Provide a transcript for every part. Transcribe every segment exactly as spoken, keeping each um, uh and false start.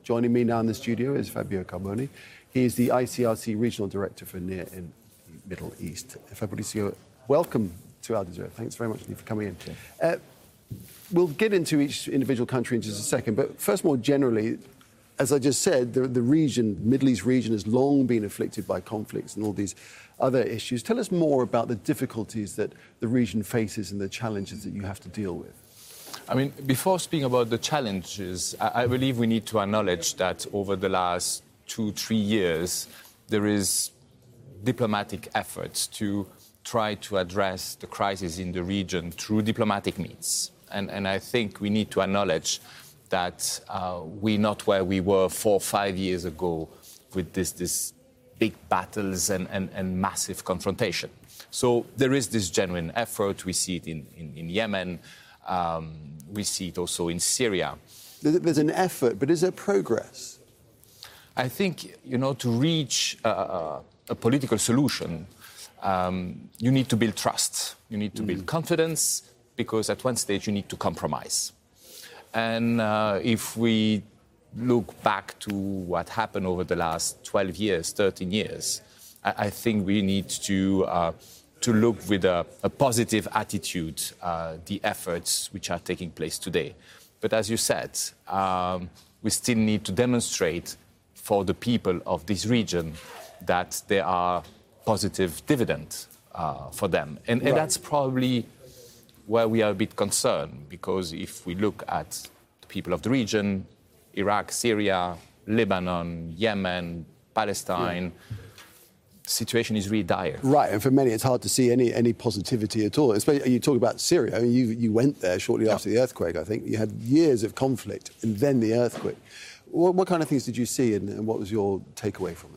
Joining me now in the studio is Fabio Carboni. He is the I C R C Regional Director for Near and Middle East. Fabrizio, welcome to Al Jazeera. Thanks very much for coming in. Uh, we'll get into each individual country in just a second, but first, more generally, as I just said, the, the region, Middle East region, has long been afflicted by conflicts and all these other issues. Tell us more about the difficulties that the region faces and the challenges that you have to deal with. I mean, before speaking about the challenges, I, I believe we need to acknowledge that over the last two, three years, there is diplomatic efforts to try to address the crisis in the region through diplomatic means. And, and I think we need to acknowledge that uh, we're not where we were four or five years ago with this, this big battles and, and, and massive confrontation. So there is this genuine effort. We see it in, in, in Yemen. Um, we see it also in Syria. There's an effort, but is there progress? I think, you know, to reach a, a, a political solution, um, you need to build trust. You need to mm. build confidence, because at one stage you need to compromise. And uh, if we look back to what happened over the last twelve years, thirteen years, I, I think we need to uh, to look with a, a positive attitude uh, the efforts which are taking place today. But as you said, um, we still need to demonstrate for the people of this region that there are positive dividends uh, for them. And, right. and that's probably where we are a bit concerned, because if we look at the people of the region, Iraq, Syria, Lebanon, Yemen, Palestine, yeah. the situation is really dire. Right, and for many it's hard to see any, any positivity at all. Especially, you talk about Syria. I mean, you, you went there shortly yeah. after the earthquake, I think. You had years of conflict and then the earthquake. What, what kind of things did you see, and, and what was your takeaway from it?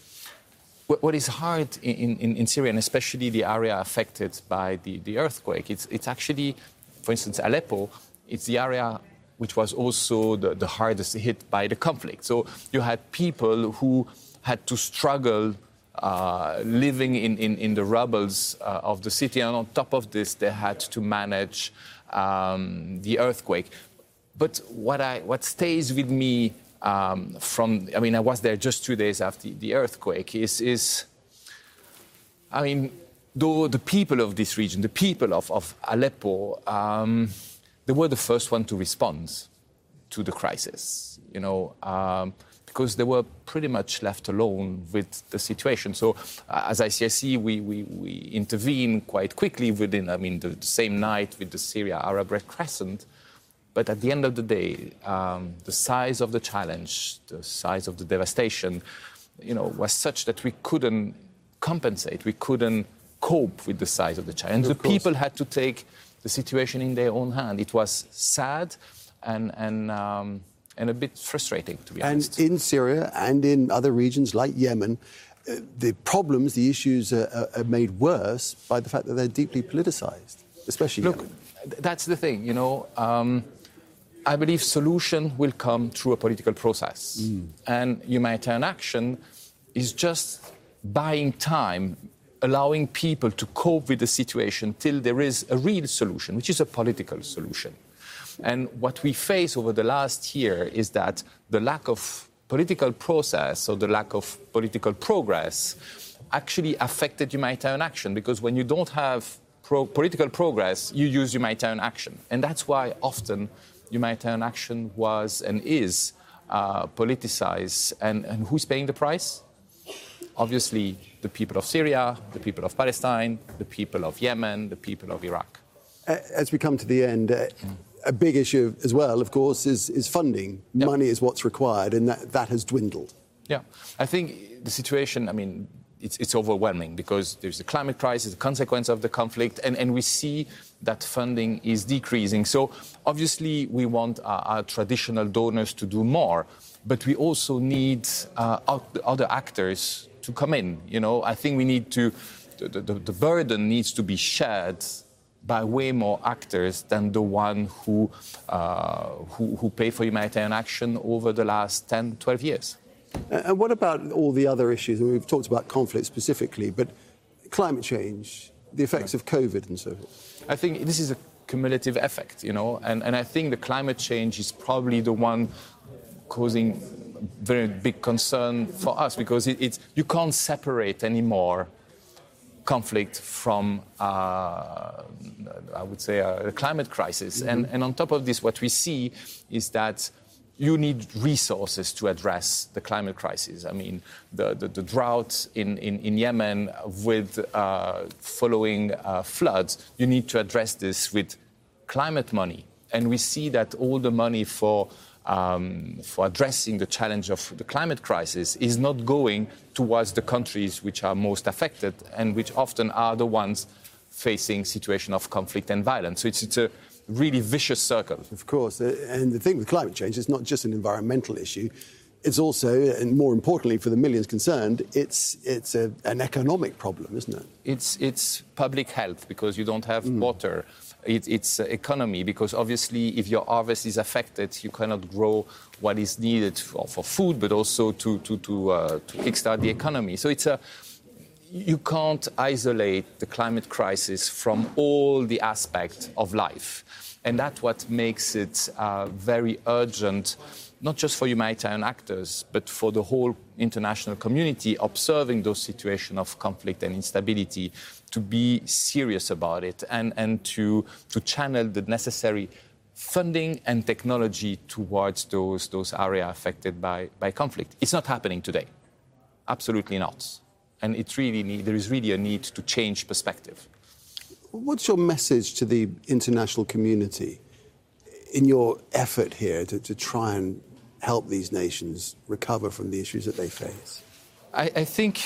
What is hard in, in, in Syria, and especially the area affected by the, the earthquake, it's, it's actually, for instance, Aleppo, it's the area which was also the, the hardest hit by the conflict. So you had people who had to struggle uh, living in, in, in the rubbles uh, of the city, and on top of this, they had to manage um, the earthquake. But what, I, what stays with me Um, from, I mean, I was there just two days after the earthquake, is, is I mean, though the people of this region, the people of, of Aleppo, um, they were the first one to respond to the crisis, you know, um, because they were pretty much left alone with the situation. So uh, as I C R C, we, we, we intervene quite quickly within, I mean, the, the same night with the Syria Arab Red Crescent. But at the end of the day, um, the size of the challenge, the size of the devastation, you know, was such that we couldn't compensate, we couldn't cope with the size of the challenge. And the people had to take the situation in their own hand. It was sad and and um, and a bit frustrating, to be honest. And in Syria and in other regions like Yemen, uh, the problems, the issues are, are made worse by the fact that they're deeply politicized, especially Look, Yemen. That's the thing, you know. Um, I believe solution will come through a political process. Mm. And humanitarian action is just buying time, allowing people to cope with the situation till there is a real solution, which is a political solution. And what we face over the last year is that the lack of political process or the lack of political progress actually affected humanitarian action, because when you don't have pro- political progress, you use humanitarian action. And that's why often humanitarian action was and is uh, politicized. And, and who's paying the price? Obviously, the people of Syria, the people of Palestine, the people of Yemen, the people of Iraq. As we come to the end, uh, a big issue as well, of course, is, is funding. Yep. Money is what's required, and that, that has dwindled. Yeah, I think the situation, I mean, it's, it's overwhelming, because there's the climate crisis, the consequence of the conflict, and, and we see that funding is decreasing. So obviously we want our, our traditional donors to do more, but we also need uh, other actors to come in. You know, I think we need to, the, the, the burden needs to be shared by way more actors than the one who, uh, who, who pay for humanitarian action over the last ten, twelve years. And what about all the other issues? And we've talked about conflict specifically, but climate change, the effects of COVID and so forth. I think this is a cumulative effect, you know, and, and I think the climate change is probably the one causing very big concern for us because it, it's, you can't separate anymore conflict from, uh, I would say, a climate crisis. Mm-hmm. And, and on top of this, what we see is that you need resources to address the climate crisis. I mean, the, the, the drought in, in, in Yemen with uh, following uh, floods, you need to address this with climate money. And we see that all the money for Um, for addressing the challenge of the climate crisis is not going towards the countries which are most affected and which often are the ones facing situation of conflict and violence. So it's, it's a really vicious circle. Of course. And the thing with climate change, it's not just an environmental issue. It's also, and more importantly for the millions concerned, it's, it's a, an economic problem, isn't it? It's, it's public health because you don't have mm. water. It, it's uh, economy, because obviously if your harvest is affected, you cannot grow what is needed for, for food, but also to, to, to, uh, to kickstart the economy. So it's a, you can't isolate the climate crisis from all the aspects of life. And that's what makes it uh, very urgent, not just for humanitarian actors, but for the whole international community observing those situations of conflict and instability, to be serious about it and, and to, to channel the necessary funding and technology towards those, those areas affected by, by conflict. It's not happening today. Absolutely not. And it's really need, there is really a need to change perspective. What's your message to the international community in your effort here to, to try and help these nations recover from the issues that they face? I, I think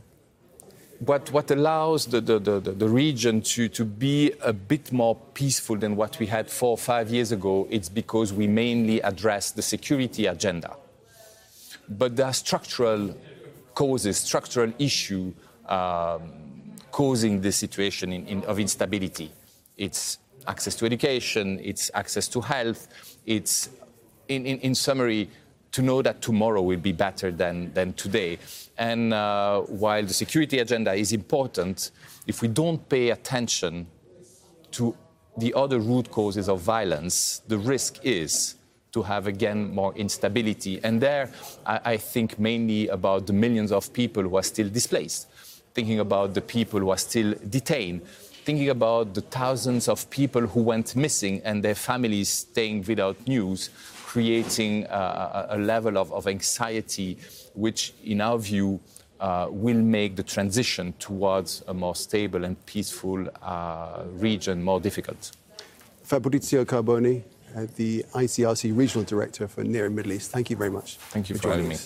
what, what allows the, the, the, the region to, to be a bit more peaceful than what we had four or five years ago, it's because we mainly address the security agenda. But there are structural causes, structural issues um, causing this situation in, in, of instability. It's access to education, it's access to health, it's, in, in, in summary, to know that tomorrow will be better than, than today. And uh, while the security agenda is important, if we don't pay attention to the other root causes of violence, the risk is to have, again, more instability. And there, I, I think mainly about the millions of people who are still displaced, thinking about the people who are still detained, thinking about the thousands of people who went missing and their families staying without news, creating a, a level of, of anxiety which, in our view, uh, will make the transition towards a more stable and peaceful uh, region more difficult. Fabrizio Carboni, uh, the I C R C Regional Director for Near and Middle East, thank you very much. Thank you for, for having me.